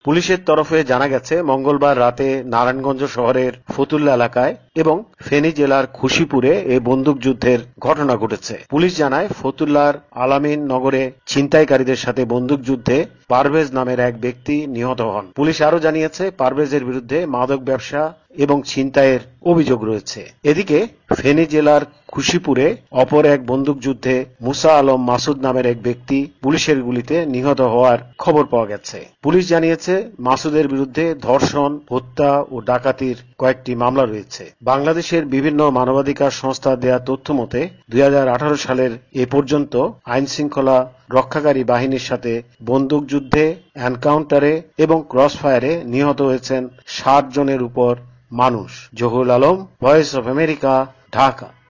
পুলিশের তরফে জানা গেছে, মঙ্গলবার রাতে নারায়ণগঞ্জ শহরের ফতুল্লা এলাকায় এবং ফেনী জেলার খুশিপুরে এই বন্দুকযুদ্ধের ঘটনা ঘটেছে। পুলিশ জানায়, ফতুল্লার আলামিন নগরে ছিনতাইকারীদের সাথে বন্দুকযুদ্ধে পারভেজ নামের এক ব্যক্তি নিহত হন। পুলিশ আরও জানিয়েছে, পারভেজের বিরুদ্ধে মাদক ব্যবসা এবং ছিনতাইয়ের অভিযোগ রয়েছে। এদিকে ফেনী জেলার খুশিপুরে অপর এক বন্দুকযুদ্ধে মুসা আলম মাসুদ নামের এক ব্যক্তি পুলিশের গুলিতে নিহত হওয়ার খবর পাওয়া গেছে। পুলিশ জানিয়েছে, মাসুদের বিরুদ্ধে ধর্ষণ, হত্যা ও ডাকাতির কয়েকটি মামলা রয়েছে। বাংলাদেশের বিভিন্ন মানবাধিকার সংস্থা দেয়া তথ্য মতে 2018 সালের এ পর্যন্ত আইন শৃঙ্খলা রক্ষাকারী বাহিনীর সাথে বন্দুকযুদ্ধে, এনকাউন্টারে এবং ক্রসফায়ারে নিহত হয়েছেন 60 জনের উপর মানুষ। Zahurul Alam, Voice of America, Dhaka.